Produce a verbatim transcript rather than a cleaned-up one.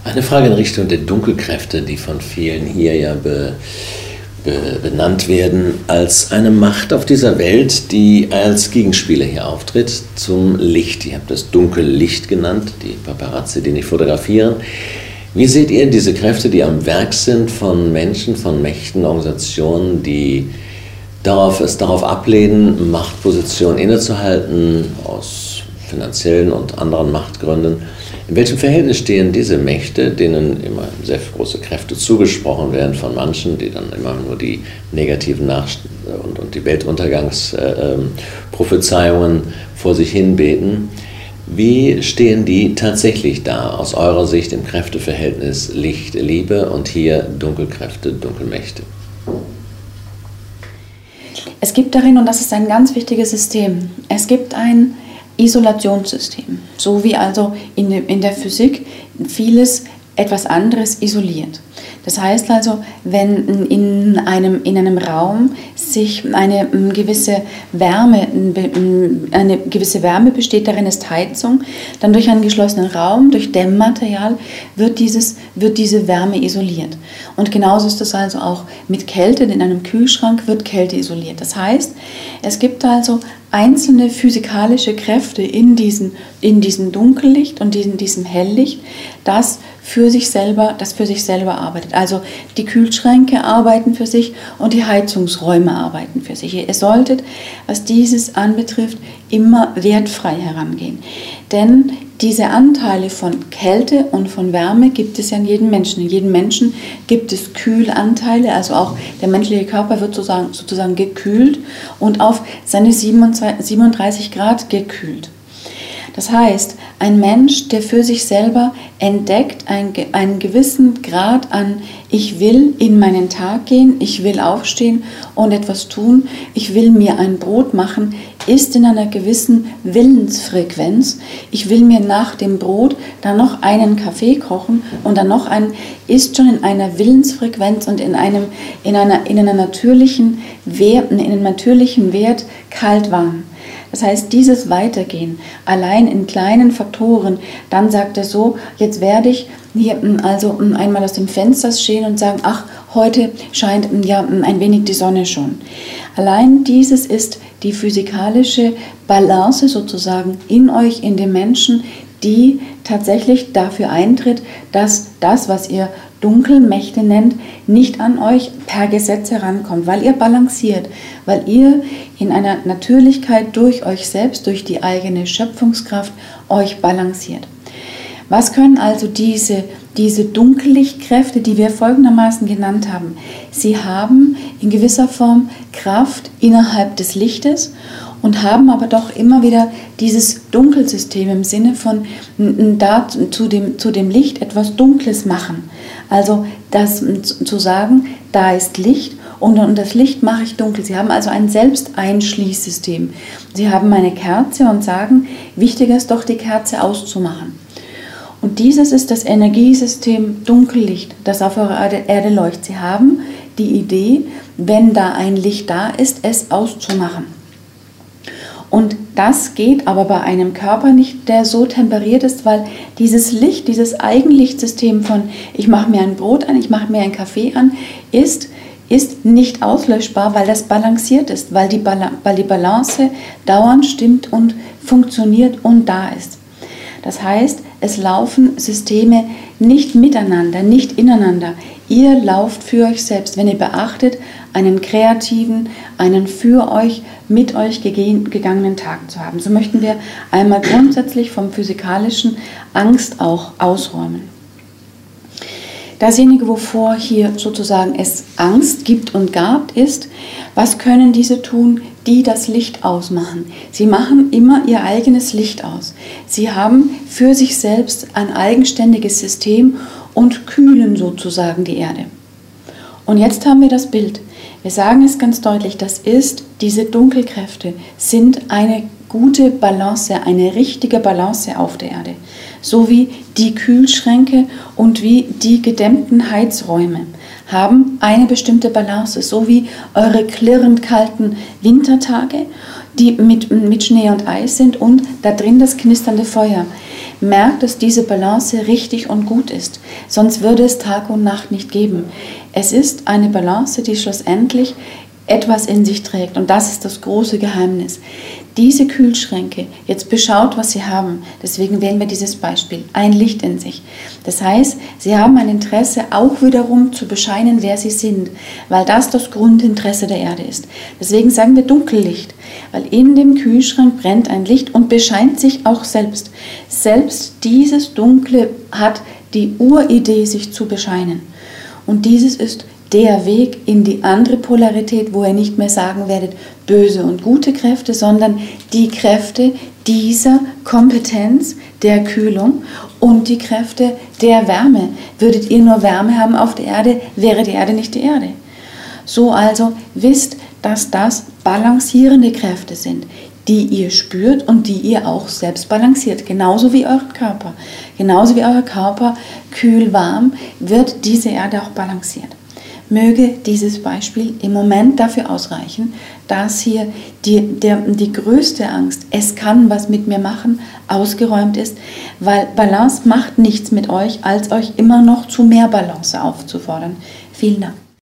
Eine Frage in Richtung der Dunkelkräfte, die von vielen hier ja be, be, benannt werden, als eine Macht auf dieser Welt, die als Gegenspieler hier auftritt zum Licht. Ihr habt das Dunkellicht genannt, die Paparazzi, die nicht fotografieren. Wie seht ihr diese Kräfte, die am Werk sind von Menschen, von Mächten, Organisationen, die darauf, es darauf ablehnen, Machtpositionen innezuhalten, aus finanziellen und anderen Machtgründen? In welchem Verhältnis stehen diese Mächte, denen immer sehr große Kräfte zugesprochen werden von manchen, die dann immer nur die negativen Nach- und, und die Weltuntergangsprophezeiungen äh, vor sich hin beten? Wie stehen die tatsächlich da, aus eurer Sicht im Kräfteverhältnis Licht, Liebe und hier Dunkelkräfte, Dunkelmächte? Es gibt darin, und das ist ein ganz wichtiges System, es gibt ein Isolationssystem, so wie also in, in der Physik vieles etwas anderes isoliert. Das heißt also, wenn in einem, in einem Raum sich eine gewisse Wärme, eine gewisse Wärme besteht, darin ist Heizung, dann durch einen geschlossenen Raum, durch Dämmmaterial wird, dieses, wird diese Wärme isoliert. Und genauso ist es also auch mit Kälte, in einem Kühlschrank wird Kälte isoliert. Das heißt, es gibt also einzelne physikalische Kräfte in, diesen, in diesem Dunkellicht und in diesem Helllicht, das für sich selber, das für sich selber arbeitet. Also die Kühlschränke arbeiten für sich und die Heizungsräume arbeiten für sich. Ihr solltet, was dieses anbetrifft, immer wertfrei herangehen. Denn diese Anteile von Kälte und von Wärme gibt es ja in jedem Menschen. In jedem Menschen gibt es Kühlanteile, also auch der menschliche Körper wird sozusagen, sozusagen gekühlt und auf seine siebenunddreißig Grad gekühlt. Das heißt, ein Mensch, der für sich selber entdeckt einen, einen gewissen Grad an, ich will in meinen Tag gehen, ich will aufstehen und etwas tun, ich will mir ein Brot machen, ist in einer gewissen Willensfrequenz. Ich will mir nach dem Brot dann noch einen Kaffee kochen und dann noch einen, ist schon in einer Willensfrequenz und in einem, in einer, in einer natürlichen Wert, in einem natürlichen Wert kalt-warm. Das heißt, dieses Weitergehen, allein in kleinen Faktoren, dann sagt er so, jetzt werde ich hier also einmal aus dem Fenster stehen und sagen, ach, heute scheint ja ein wenig die Sonne schon. Allein dieses ist die physikalische Balance sozusagen in euch, in dem Menschen, die tatsächlich dafür eintritt, dass das, was ihr Dunkelmächte nennt, nicht an euch per Gesetz herankommt, weil ihr balanciert, weil ihr in einer Natürlichkeit durch euch selbst, durch die eigene Schöpfungskraft euch balanciert. Was können also diese, diese Dunkellichtkräfte, die wir folgendermaßen genannt haben? Sie haben in gewisser Form Kraft innerhalb des Lichtes und haben aber doch immer wieder dieses Dunkelsystem im Sinne von da zu dem, zu dem Licht etwas Dunkles machen. Also das zu sagen, da ist Licht und das Licht mache ich dunkel. Sie haben also ein Selbsteinschließsystem. Sie haben eine Kerze und sagen, wichtiger ist doch die Kerze auszumachen. Und dieses ist das Energiesystem Dunkellicht, das auf eurer Erde leuchtet. Sie haben die Idee, wenn da ein Licht da ist, es auszumachen. Und das geht aber bei einem Körper nicht, der so temperiert ist, weil dieses Licht, dieses Eigenlichtsystem von ich mache mir ein Brot an, ich mache mir einen Kaffee an, ist, ist nicht auslöschbar, weil das balanciert ist, weil die, Bala- weil die Balance dauernd stimmt und funktioniert und da ist. Das heißt, es laufen Systeme nicht miteinander, nicht ineinander. Ihr lauft für euch selbst, wenn ihr beachtet, einen kreativen, einen für euch, mit euch gegangenen Tag zu haben. So möchten wir einmal grundsätzlich vom physikalischen Angst auch ausräumen. Dasjenige, wovor hier sozusagen es Angst gibt und gab, ist, was können diese tun, die das Licht ausmachen? Sie machen immer ihr eigenes Licht aus. Sie haben für sich selbst ein eigenständiges System und kühlen sozusagen die Erde. Und jetzt haben wir das Bild. Wir sagen es ganz deutlich, das ist, diese Dunkelkräfte sind eine gute Balance, eine richtige Balance auf der Erde. So wie die Kühlschränke und wie die gedämmten Heizräume haben eine bestimmte Balance, so wie eure klirrend kalten Wintertage, die mit, mit Schnee und Eis sind und da drin das knisternde Feuer. merkt, dass diese Balance richtig und gut ist. Sonst würde es Tag und Nacht nicht geben. Es ist eine Balance, die schlussendlich etwas in sich trägt. Und das ist das große Geheimnis. Diese Kühlschränke, jetzt beschaut, was sie haben. Deswegen wählen wir dieses Beispiel. Ein Licht in sich. Das heißt, sie haben ein Interesse, auch wiederum zu bescheinen, wer sie sind, weil das das Grundinteresse der Erde ist. Deswegen sagen wir Dunkellicht, weil in dem Kühlschrank brennt ein Licht und bescheint sich auch selbst. Selbst dieses Dunkle hat die Uridee, sich zu bescheinen. Und dieses ist der Weg in die andere Polarität, wo ihr nicht mehr sagen werdet, böse und gute Kräfte, sondern die Kräfte dieser Kompetenz der Kühlung und die Kräfte der Wärme. Würdet ihr nur Wärme haben auf der Erde, wäre die Erde nicht die Erde. So also wisst, dass das balancierende Kräfte sind, die ihr spürt und die ihr auch selbst balanciert, genauso wie euer Körper. Genauso wie euer Körper kühl-warm wird diese Erde auch balanciert. Möge dieses Beispiel im Moment dafür ausreichen, dass hier die, der, die größte Angst, es kann was mit mir machen, ausgeräumt ist, weil Balance macht nichts mit euch, als euch immer noch zu mehr Balance aufzufordern. Vielen Dank.